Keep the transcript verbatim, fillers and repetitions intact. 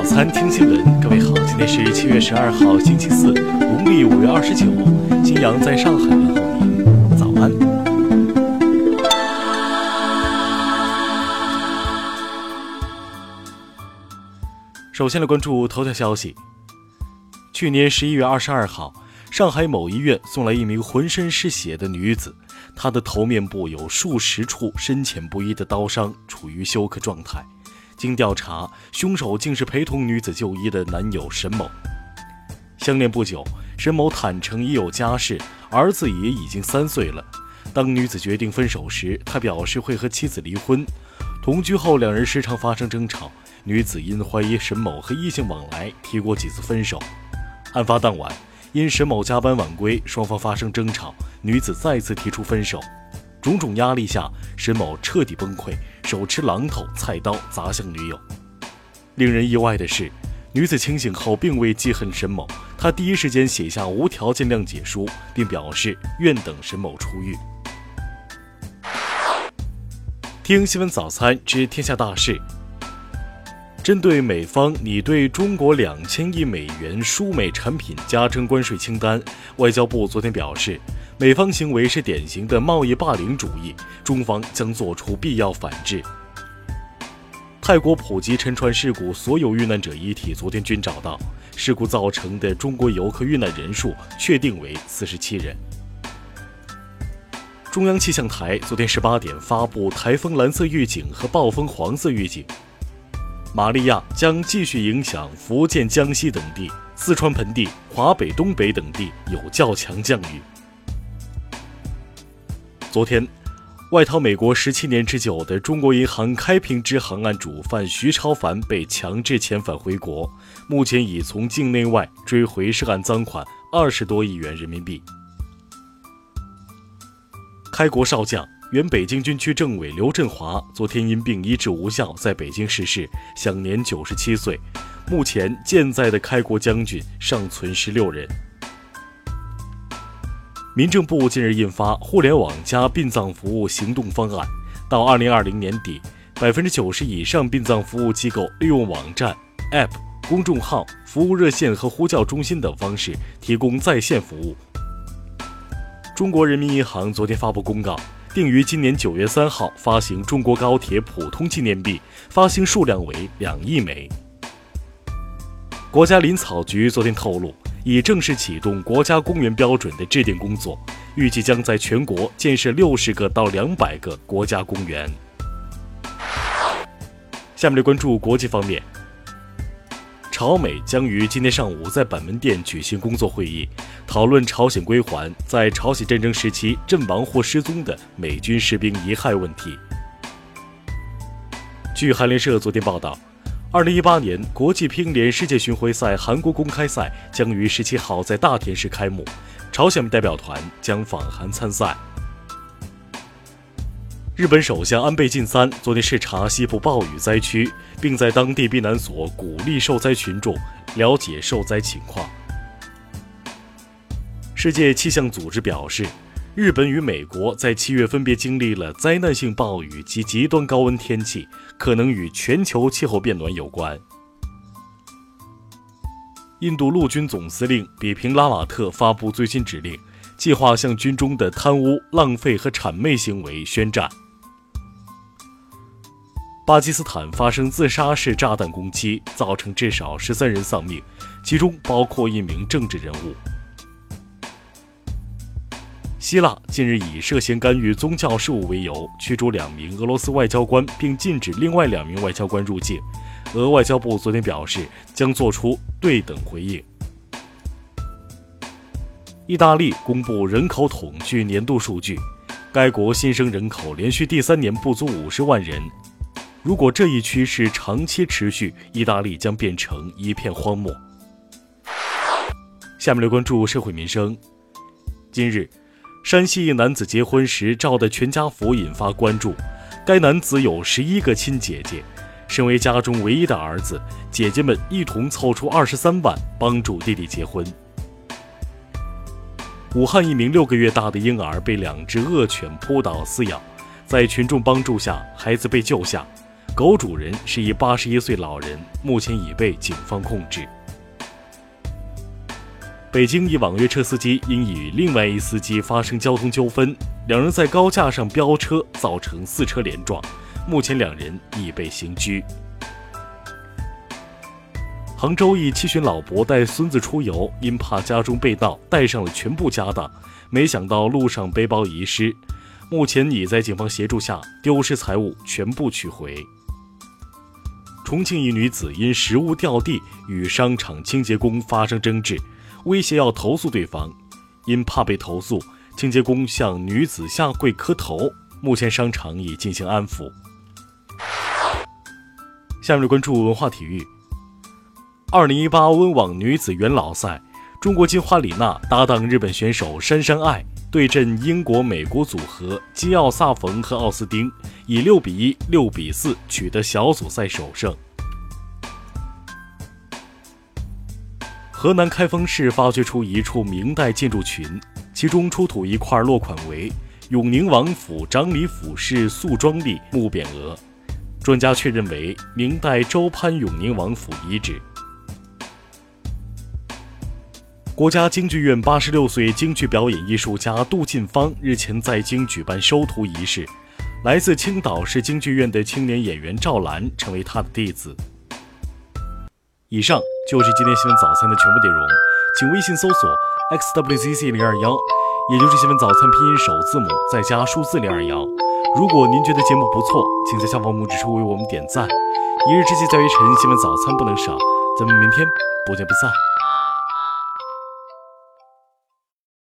餐听新闻，各位好，今天是七月十二号，星期四，农历五月二十九，新阳在上海问候您，早安。首先来关注头条消息。去年十一月二十二号，上海某医院送来一名浑身是血的女子，她的头面部有数十处深浅不一的刀伤，处于休克状态。经调查，凶手竟是陪同女子就医的男友沈某。相恋不久，沈某坦诚已有家室，儿子也已经三岁了。当女子决定分手时，他表示会和妻子离婚。同居后，两人时常发生争吵，女子因怀疑沈某和异性往来，提过几次分手。案发当晚，因沈某加班晚归，双方发生争吵，女子再次提出分手。种种压力下，沈某彻底崩溃，手持榔头、菜刀砸向女友。令人意外的是，女子清醒后并未记恨沈某，她第一时间写下无条件谅解书，并表示愿等沈某出狱。听新闻早餐知天下大事。针对美方拟对中国两千亿美元输美产品加征关税清单，外交部昨天表示，美方行为是典型的贸易霸凌主义，中方将做出必要反制。泰国普吉沉船事故所有遇难者遗体昨天均找到，事故造成的中国游客遇难人数确定为四十七人。中央气象台昨天十八点发布台风蓝色预警和暴风黄色预警。玛利亚将继续影响福建、江西等地，四川盆地、华北、东北等地有较强降雨。昨天，外逃美国十七年之久的中国银行开平支行案主犯徐超凡被强制遣返回国，目前已从境内外追回涉案赃款二十多亿元人民币。开国少将、原北京军区政委刘振华昨天因病医治无效，在北京逝世，享年九十七岁。目前健在的开国将军尚存十六人。民政部近日印发互联网加殡葬服务行动方案，到二零二零年底，百分之九十以上殡葬服务机构利用网站、App、公众号、服务热线和呼叫中心等方式提供在线服务。中国人民银行昨天发布公告，定于今年九月三号发行中国高铁普通纪念币，发行数量为两亿枚。国家林草局昨天透露，已正式启动国家公园标准的制定工作，预计将在全国建设六十个到两百个国家公园。下面来关注国际方面。朝美将于今天上午在板门店举行工作会议，讨论朝鲜归还在朝鲜战争时期阵亡或失踪的美军士兵遗骸问题。据韩联社昨天报道，二零一八年国际乒联世界巡回赛韩国公开赛将于十七号在大田市开幕，朝鲜代表团将访韩参赛。日本首相安倍晋三昨天视察西部暴雨灾区，并在当地避难所鼓励受灾群众了解受灾情况。世界气象组织表示，日本与美国在七月分别经历了灾难性暴雨及极端高温天气，可能与全球气候变暖有关。印度陆军总司令比平拉瓦特发布最新指令，计划向军中的贪污、浪费和谄媚行为宣战。巴基斯坦发生自杀式炸弹攻击，造成至少十三人丧命，其中包括一名政治人物。希腊近日以涉嫌干预宗教事务为由，驱逐两名俄罗斯外交官，并禁止另外两名外交官入境。俄外交部昨天表示，将做出对等回应。意大利公布人口统计年度数据，该国新生人口连续第三年不足五十万人。如果这一趋势长期持续，意大利将变成一片荒漠。下面来关注社会民生。今日，山西一男子结婚时照的全家福引发关注。该男子有十一个亲姐姐，身为家中唯一的儿子，姐姐们一同凑出二十三万帮助弟弟结婚。武汉一名六个月大的婴儿被两只恶犬扑倒撕咬，在群众帮助下，孩子被救下。 狗主人是一八十一岁老人，目前已被警方控制。北京一网约车司机因与另外一司机发生交通纠纷，两人在高架上飙车，造成四车连撞，目前两人已被刑拘。杭州一七旬老伯带孙子出游，因怕家中被盗，带上了全部家当，没想到路上背包遗失，目前已在警方协助下丢失财物全部取回。重庆一女子因食物掉地与商场清洁工发生争执，威胁要投诉对方，因怕被投诉，清洁工向女子下跪磕头，目前商场已进行安抚。下面关注文化体育。二零一八温网女子元老赛，中国金花李娜搭档日本选手杉山爱对阵英国美国组合基奥萨冯和奥斯汀，以六比一、六比四取得小组赛首胜。河南开封市发掘出一处明代建筑群，其中出土一块落款为永宁王府长李府氏素庄立木匾额，专家确认为明代周潘永宁王府遗址。国家京剧院八十六岁京剧表演艺术家杜近芳日前在京举办收徒仪式，来自青岛市京剧院的青年演员赵兰成为他的弟子。以上就是今天新闻早餐的全部内容，请微信搜索 X W Z C 零二一，也就是新闻早餐拼音首字母再加数字零二一。如果您觉得节目不错，请在下方拇指处为我们点赞。一日之计在于晨，新闻早餐不能少，咱们明天不见不散。